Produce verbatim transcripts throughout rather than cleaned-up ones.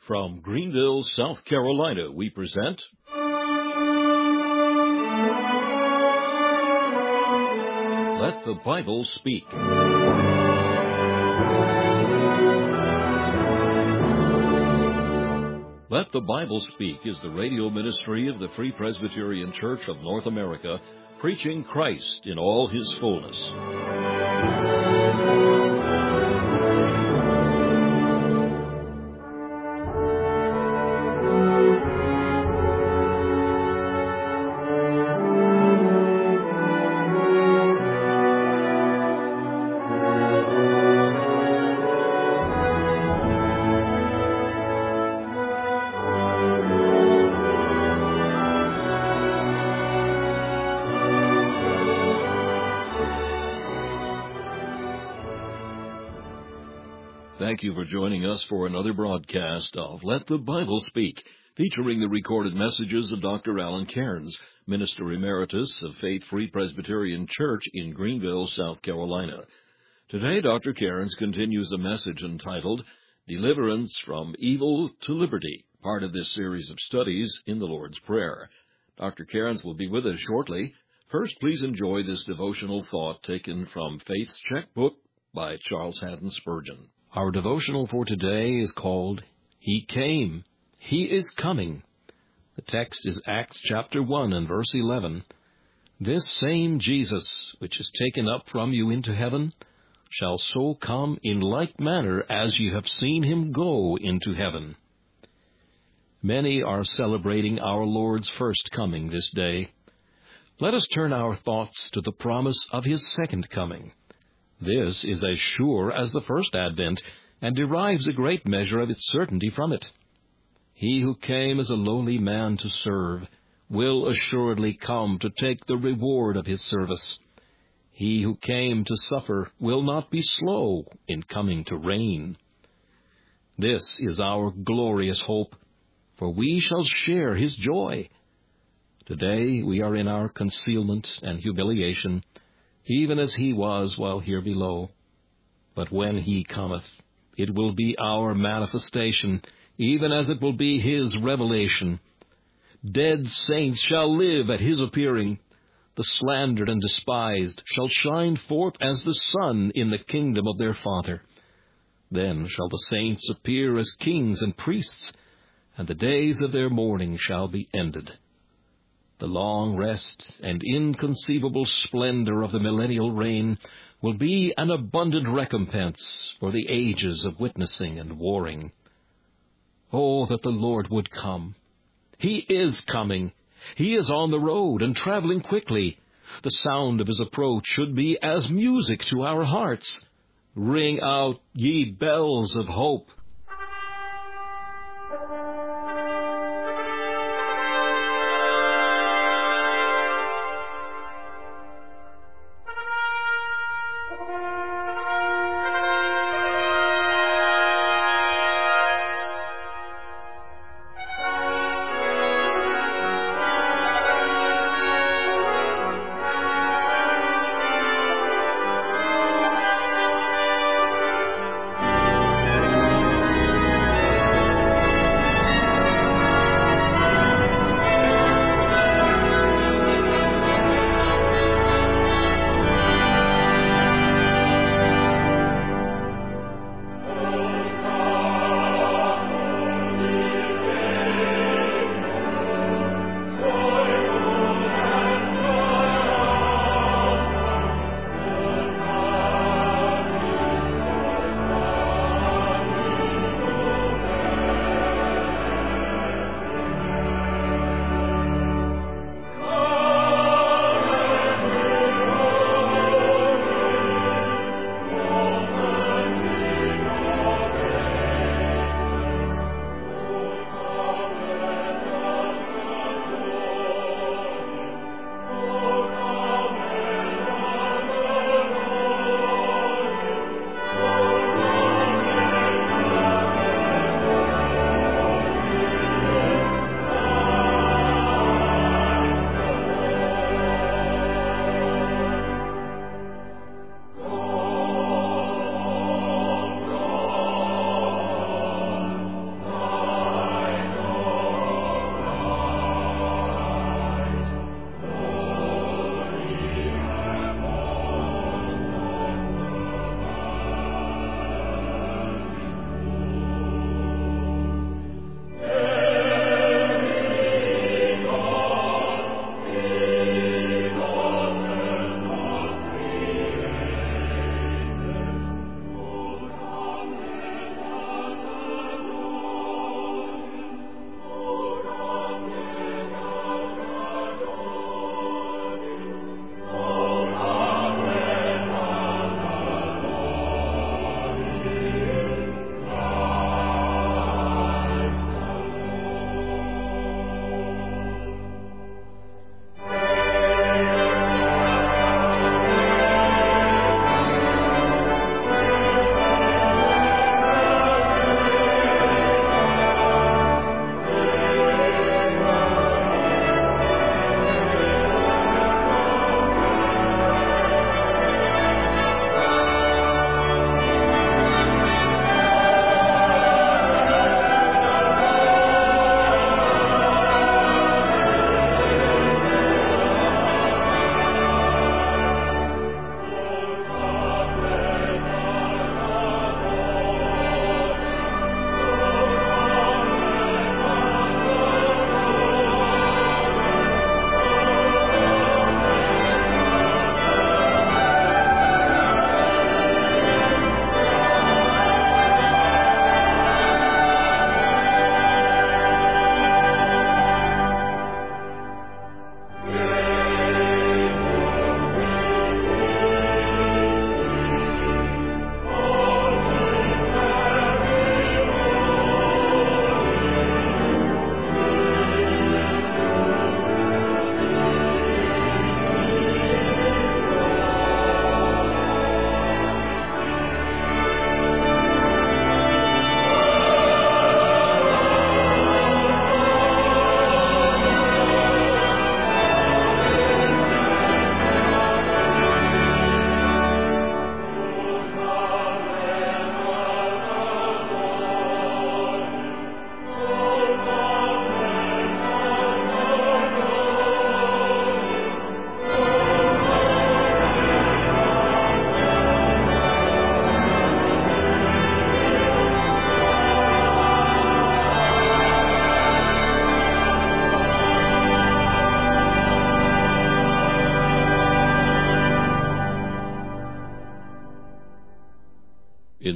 From Greenville, South Carolina, we present Let the Bible Speak. Let the Bible Speak is the radio ministry of the Free Presbyterian Church of North America, preaching Christ in all His fullness. Thank you for joining us for another broadcast of Let the Bible Speak, featuring the recorded messages of Doctor Alan Cairns, Minister Emeritus of Faith Free Presbyterian Church in Greenville, South Carolina. Today, Doctor Cairns continues a message entitled Deliverance from Evil to Liberty, part of this series of studies in the Lord's Prayer. Doctor Cairns will be with us shortly. First, please enjoy this devotional thought taken from Faith's Checkbook by Charles Haddon Spurgeon. Our devotional for today is called, He Came, He is Coming. The text is Acts chapter one and verse eleven. This same Jesus, which is taken up from you into heaven, shall so come in like manner as you have seen him go into heaven. Many are celebrating our Lord's first coming this day. Let us turn our thoughts to the promise of his second coming. This is as sure as the first advent, and derives a great measure of its certainty from it. He who came as a lowly man to serve will assuredly come to take the reward of his service. He who came to suffer will not be slow in coming to reign. This is our glorious hope, for we shall share his joy. Today we are in our concealment and humiliation, even as he was while here below. But when he cometh, it will be our manifestation, even as it will be his revelation. Dead saints shall live at his appearing. The slandered and despised shall shine forth as the sun in the kingdom of their Father. Then shall the saints appear as kings and priests, and the days of their mourning shall be ended. The long rest and inconceivable splendor of the millennial reign will be an abundant recompense for the ages of witnessing and warring. Oh, that the Lord would come! He is coming. He is on the road and traveling quickly. The sound of his approach should be as music to our hearts. Ring out, ye bells of hope!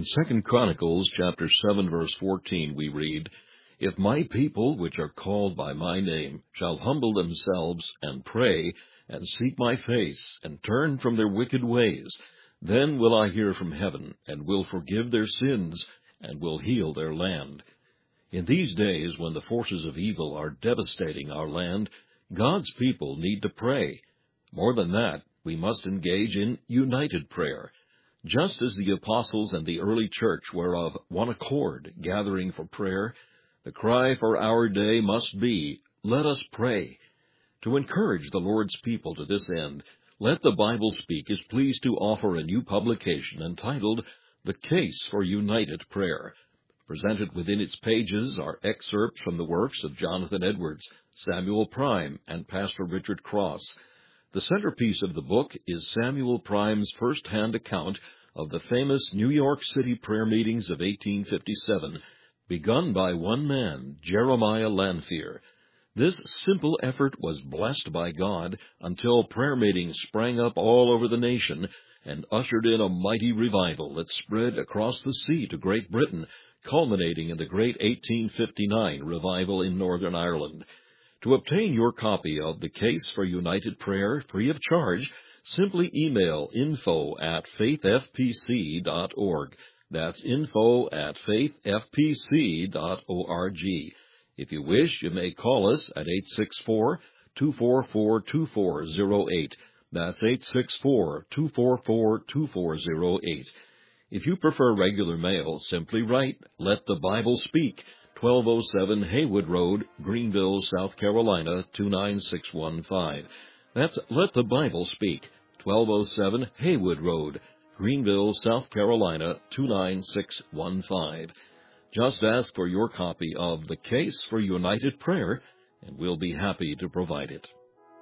Second Chronicles chapter seven, verse fourteen, we read, If my people, which are called by my name, shall humble themselves, and pray, and seek my face, and turn from their wicked ways, then will I hear from heaven, and will forgive their sins, and will heal their land. In these days, when the forces of evil are devastating our land, God's people need to pray. More than that, we must engage in united prayer. Just as the apostles and the early church were of one accord, gathering for prayer, the cry for our day must be, let us pray. To encourage the Lord's people to this end, Let the Bible Speak is pleased to offer a new publication entitled, The Case for United Prayer. Presented within its pages are excerpts from the works of Jonathan Edwards, Samuel Prime, and Pastor Richard Cross. The centerpiece of the book is Samuel Prime's first-hand account of the famous New York City prayer meetings of eighteen fifty-seven, begun by one man, Jeremiah Lanphier. This simple effort was blessed by God until prayer meetings sprang up all over the nation and ushered in a mighty revival that spread across the sea to Great Britain, culminating in the great eighteen fifty-nine revival in Northern Ireland. To obtain your copy of The Case for United Prayer free of charge, simply email info at faith f p c dot org. That's info at faith f p c dot org. If you wish, you may call us at eight six four, two four four, two four zero eight. That's eight six four, two four four, two four zero eight. If you prefer regular mail, simply write, Let the Bible Speak, twelve oh seven Haywood Road, Greenville, South Carolina, two nine six one five. That's Let the Bible Speak, twelve oh seven Haywood Road, Greenville, South Carolina, two nine six one five. Just ask for your copy of The Case for United Prayer, and we'll be happy to provide it.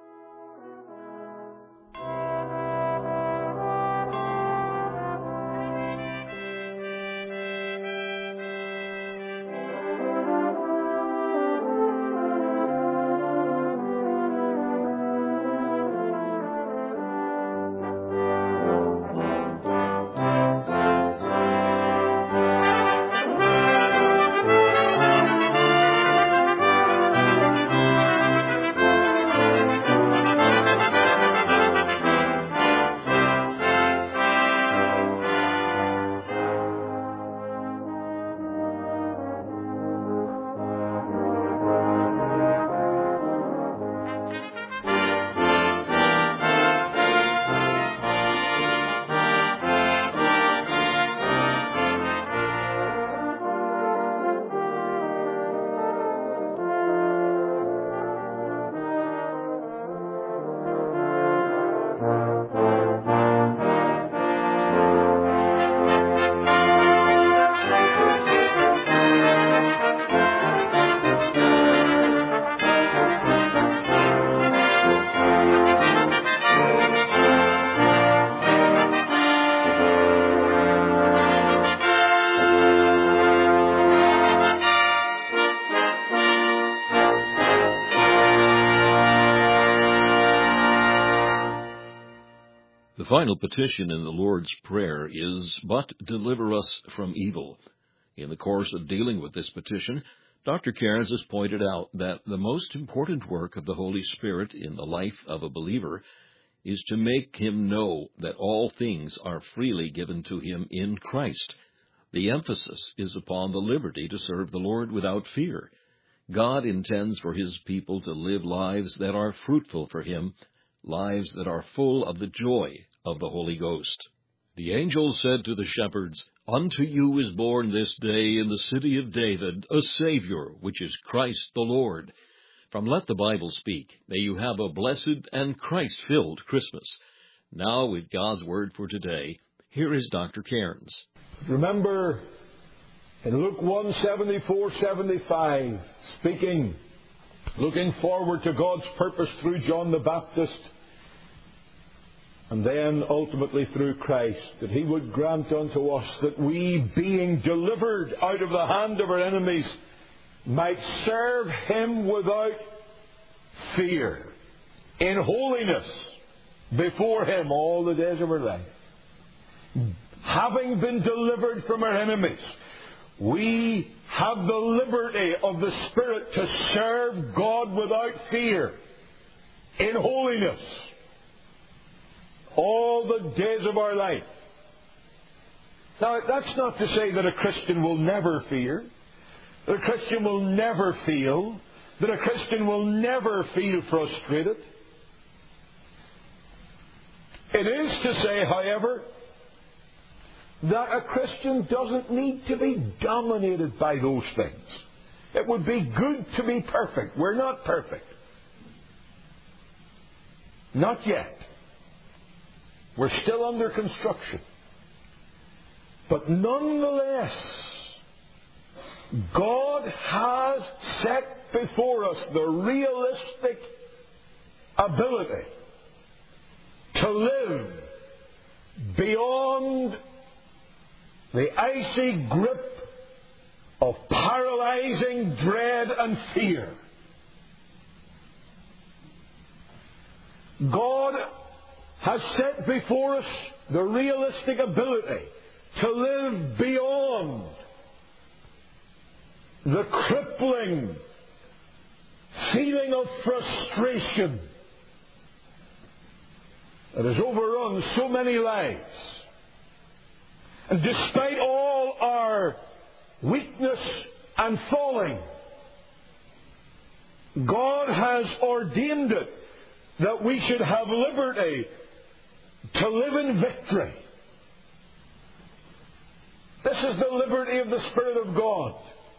The final petition in the Lord's Prayer is, But deliver us from evil. In the course of dealing with this petition, Doctor Cairns has pointed out that the most important work of the Holy Spirit in the life of a believer is to make him know that all things are freely given to him in Christ. The emphasis is upon the liberty to serve the Lord without fear. God intends for his people to live lives that are fruitful for him, lives that are full of the joy of the Holy Ghost. The angel said to the shepherds, Unto you is born this day in the city of David a Savior, which is Christ the Lord. From Let the Bible Speak, may you have a blessed and Christ-filled Christmas. Now, with God's Word for today, here is Doctor Cairns. Remember, in Luke one, seventy-four, seventy-five, speaking, looking forward to God's purpose through John the Baptist, and then ultimately through Christ, that He would grant unto us that we, being delivered out of the hand of our enemies, might serve Him without fear, in holiness, before Him all the days of our life. having been delivered from our enemies, we have the liberty of the Spirit to serve God without fear, in holiness, all the days of our life. Now, that's not to say that a Christian will never fear, that a Christian will never feel, that a Christian will never feel frustrated. It is to say, however, that a Christian doesn't need to be dominated by those things. It would be good to be perfect. We're not perfect. Not yet. We're still under construction. But nonetheless, God has set before us the realistic ability to live beyond the icy grip of paralyzing dread and fear. God has set before us the realistic ability to live beyond the crippling feeling of frustration that has overrun so many lives. And despite all our weakness and falling, God has ordained it that we should have liberty to live in victory. This is the liberty of the Spirit of God.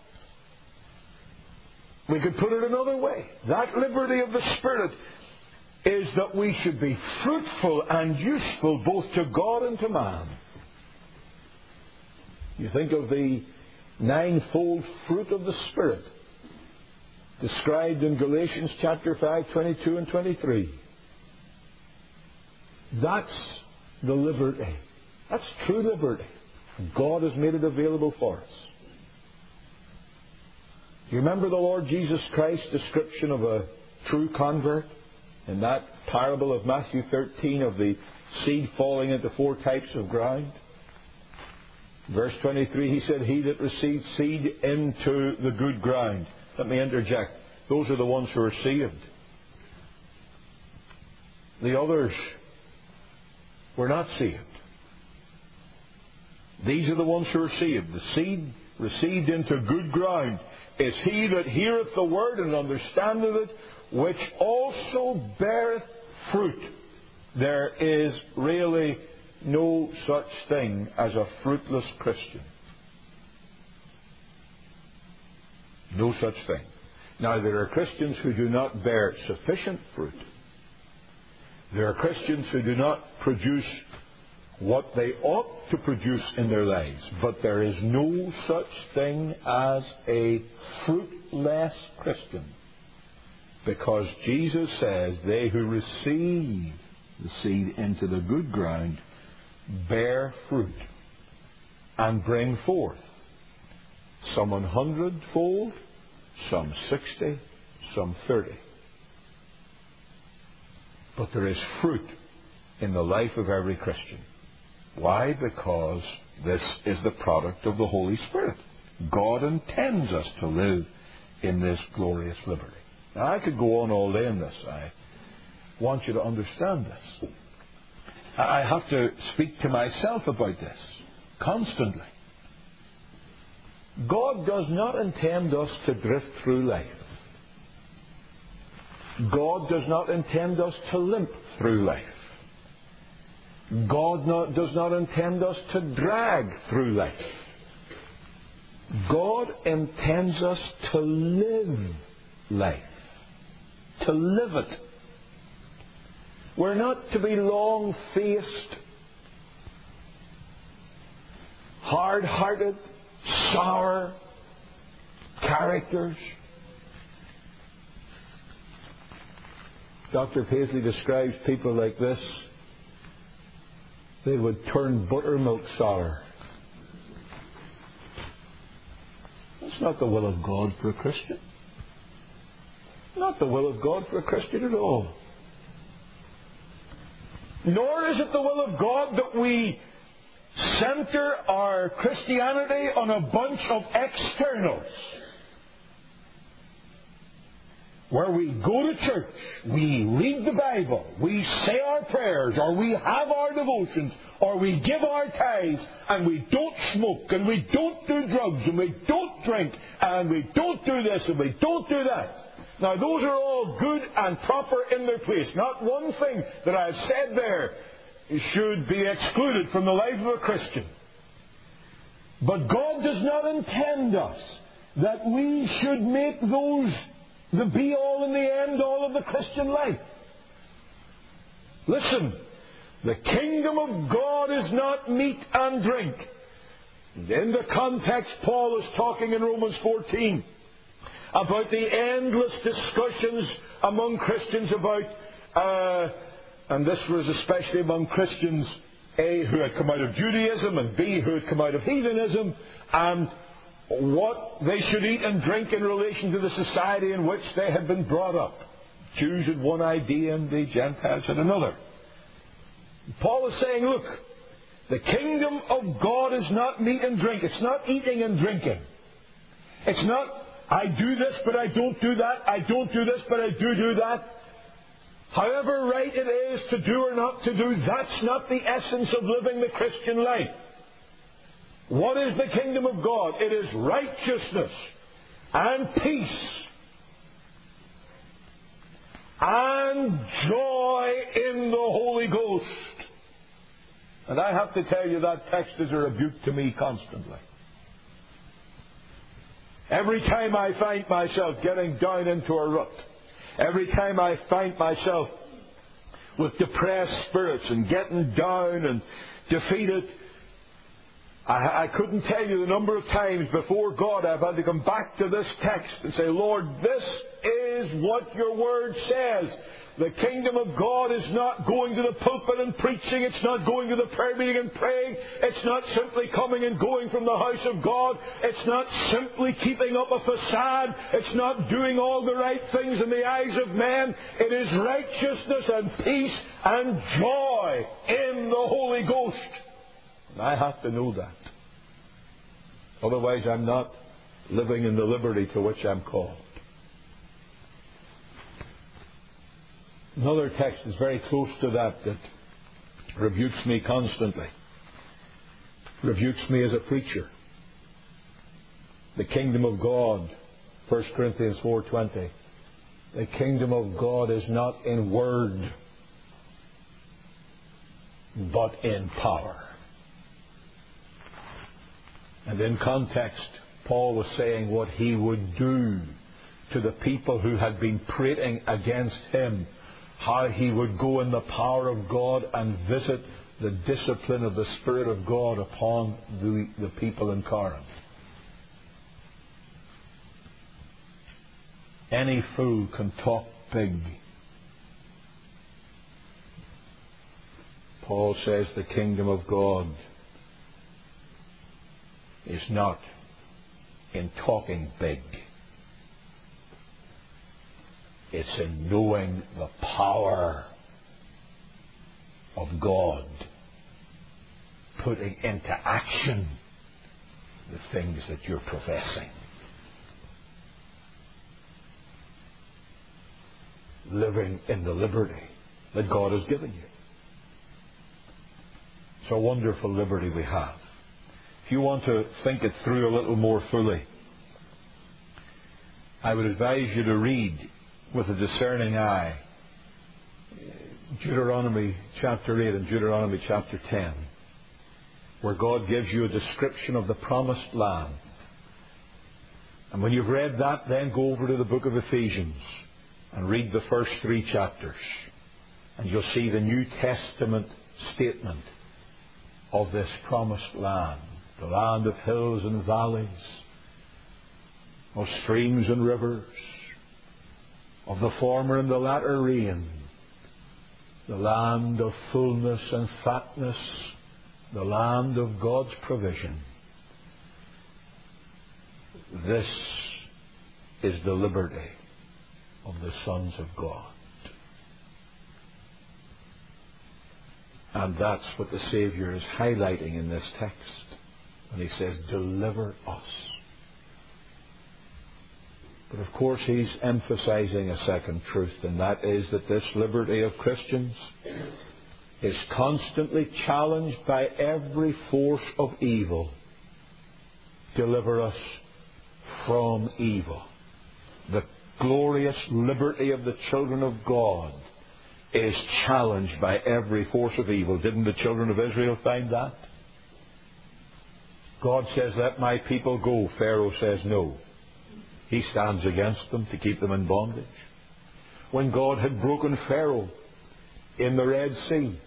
We could put it another way. That liberty of the Spirit is that we should be fruitful and useful both to God and to man. You think of the ninefold fruit of the Spirit described in Galatians chapter five, twenty-two and twenty-three. That's the liberty. That's true liberty. God has made it available for us. Do you remember the Lord Jesus Christ's description of a true convert in that parable of Matthew thirteen of the seed falling into four types of ground? Verse twenty-three, he said, "He that receives seed into the good ground." Let me interject. Those are the ones who are saved. The others were not saved. These are the ones who are saved. The seed received into good ground is he that heareth the word and understandeth it, which also beareth fruit. There is really no such thing as a fruitless Christian. No such thing. Now, there are Christians who do not bear sufficient fruit. There are Christians who do not produce what they ought to produce in their lives. But there is no such thing as a fruitless Christian. Because Jesus says, they who receive the seed into the good ground bear fruit and bring forth some an hundredfold, some sixty, some thirty. But there is fruit in the life of every Christian. Why? Because this is the product of the Holy Spirit. God intends us to live in this glorious liberty. Now, I could go on all day in this. I want you to understand this. I have to speak to myself about this constantly. God does not intend us to drift through life. God does not intend us to limp through life. God not, does not intend us to drag through life. God intends us to live life. To live it. We're not to be long-faced, hard-hearted, sour characters. Doctor Paisley describes people like this. They would turn buttermilk sour. That's not the will of God for a Christian. Not the will of God for a Christian at all. Nor is it the will of God that we center our Christianity on a bunch of externals. Where we go to church, we read the Bible, we say our prayers, or we have our devotions, or we give our tithes, and we don't smoke, and we don't do drugs, and we don't drink, and we don't do this, and we don't do that. Now, those are all good and proper in their place. Not one thing that I've said there should be excluded from the life of a Christian. But God does not intend us that we should make those the be-all and the end-all of the Christian life. Listen, the kingdom of God is not meat and drink. In the context, Paul is talking in Romans fourteen about the endless discussions among Christians about, uh, and this was especially among Christians, A, who had come out of Judaism, and B, who had come out of heathenism, and what they should eat and drink in relation to the society in which they had been brought up. Jews had one idea and the Gentiles had another. Paul is saying, look, the kingdom of God is not meat and drink. It's not eating and drinking. It's not, I do this but I don't do that. I don't do this but I do do that. However right it is to do or not to do, that's not the essence of living the Christian life. What is the kingdom of God? It is righteousness and peace and joy in the Holy Ghost. And I have to tell you, that text is a rebuke to me constantly. Every time I find myself getting down into a rut, every time I find myself with depressed spirits and getting down and defeated, I, I couldn't tell you the number of times before God I've had to come back to this text and say, Lord, this is what your word says. The kingdom of God is not going to the pulpit and preaching. It's not going to the prayer meeting and praying. It's not simply coming and going from the house of God. It's not simply keeping up a facade. It's not doing all the right things in the eyes of men. It is righteousness and peace and joy in the Holy Ghost. And I have to know that. Otherwise I'm not living in the liberty to which I'm called. Another text is very close to that that rebukes me constantly. Rebukes me as a preacher. The kingdom of God, First Corinthians four twenty. The kingdom of God is not in word, but in power. And in context, Paul was saying what he would do to the people who had been prating against him, how he would go in the power of God and visit the discipline of the Spirit of God upon the, the people in Corinth. Any fool can talk big. Paul says the kingdom of God is not in talking big. It's in knowing the power of God, putting into action the things that you're professing. Living in the liberty that God has given you. It's a wonderful liberty we have. If you want to think it through a little more fully, I would advise you to read with a discerning eye Deuteronomy chapter eight and Deuteronomy chapter ten, where God gives you a description of the promised land. And when you've read that, then go over to the book of Ephesians and read the first three chapters, and you'll see the New Testament statement of this promised land, the land of hills and valleys, of streams and rivers, of the former and the latter rain, the land of fullness and fatness, the land of God's provision. This is the liberty of the sons of God. And that's what the Saviour is highlighting in this text when he says, deliver us. But of course he's emphasizing a second truth, and that is that this liberty of Christians is constantly challenged by every force of evil. Deliver us from evil. The glorious liberty of the children of God is challenged by every force of evil. Didn't the children of Israel find that? God says, let my people go. Pharaoh says no. He stands against them to keep them in bondage. When God had broken Pharaoh in the Red Sea,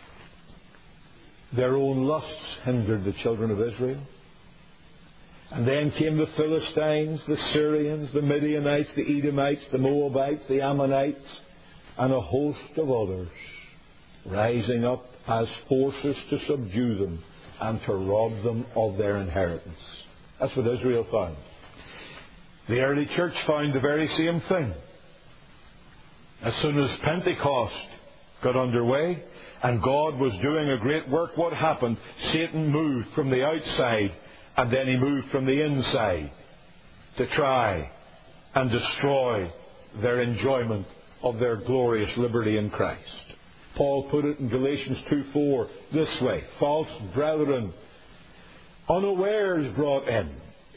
their own lusts hindered the children of Israel. And then came the Philistines, the Syrians, the Midianites, the Edomites, the Moabites, the Ammonites, and a host of others, rising up as forces to subdue them and to rob them of their inheritance. That's what Israel found. The early church found the very same thing. As soon as Pentecost got underway and God was doing a great work, what happened? Satan moved from the outside, and then he moved from the inside to try and destroy their enjoyment of their glorious liberty in Christ. Paul put it in Galatians two four this way: false brethren, unawares brought in,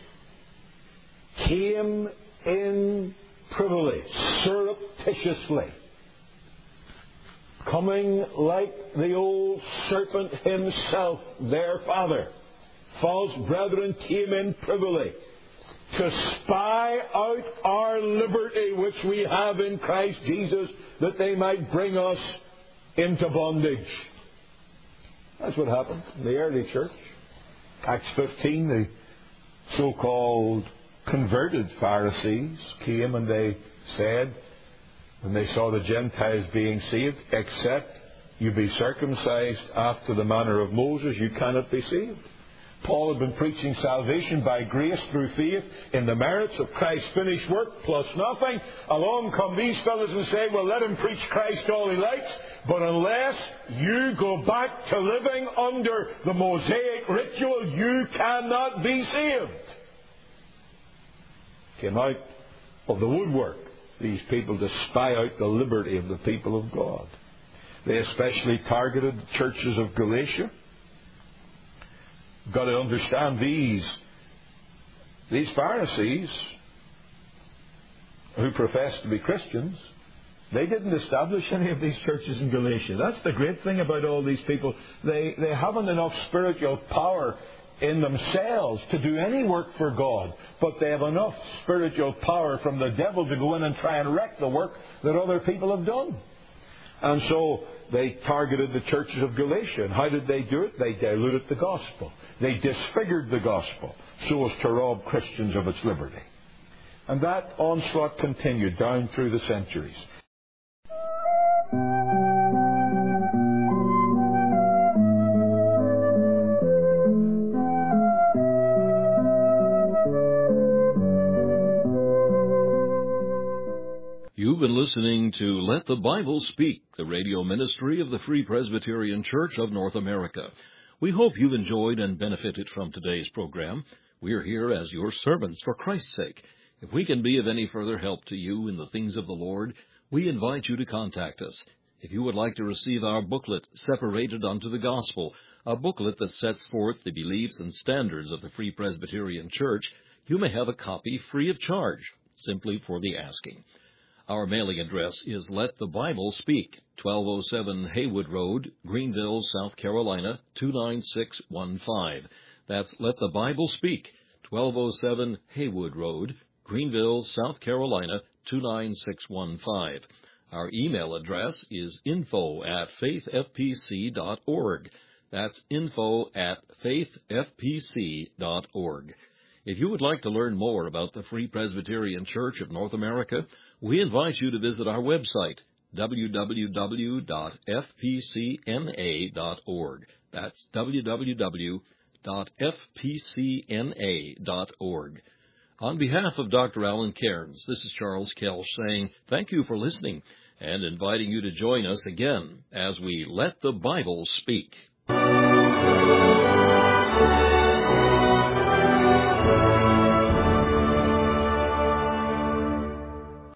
came in privily, surreptitiously, coming like the old serpent himself, their father. False brethren came in privily to spy out our liberty which we have in Christ Jesus, that they might bring us into bondage. That's what happened in the early church. Acts fifteen, the so-called converted Pharisees came and they said, when they saw the Gentiles being saved, except you be circumcised after the manner of Moses, you cannot be saved. Paul had been preaching salvation by grace through faith in the merits of Christ's finished work plus nothing. Along come these fellows and say, well, let him preach Christ all he likes, but unless you go back to living under the Mosaic ritual, you cannot be saved. Came out of the woodwork, these people, to spy out the liberty of the people of God. They especially targeted the churches of Galatia. You've got to understand these, these Pharisees who profess to be Christians, they didn't establish any of these churches in Galatia. That's the great thing about all these people. They, they haven't enough spiritual power in themselves to do any work for God, but they have enough spiritual power from the devil to go in and try and wreck the work that other people have done. And so they targeted the churches of Galatia. And how did they do it? They diluted the gospel. They disfigured the gospel so as to rob Christians of its liberty. And that onslaught continued down through the centuries. You've been listening to Let the Bible Speak, the radio ministry of the Free Presbyterian Church of North America. We hope you've enjoyed and benefited from today's program. We're here as your servants for Christ's sake. If we can be of any further help to you in the things of the Lord, we invite you to contact us. If you would like to receive our booklet, Separated Unto the Gospel, a booklet that sets forth the beliefs and standards of the Free Presbyterian Church, you may have a copy free of charge, simply for the asking. Our mailing address is Let the Bible Speak, twelve oh seven Haywood Road, Greenville, South Carolina, two nine six one five. That's Let the Bible Speak, twelve oh seven Haywood Road, Greenville, South Carolina, two nine six one five. Our email address is info at faith f p c dot org. That's info at faith f p c dot org. If you would like to learn more about the Free Presbyterian Church of North America, we invite you to visit our website, w w w dot f p c n a dot org. That's w w w dot f p c n a dot org. On behalf of Doctor Alan Cairns, this is Charles Kelch saying thank you for listening and inviting you to join us again as we Let the Bible Speak.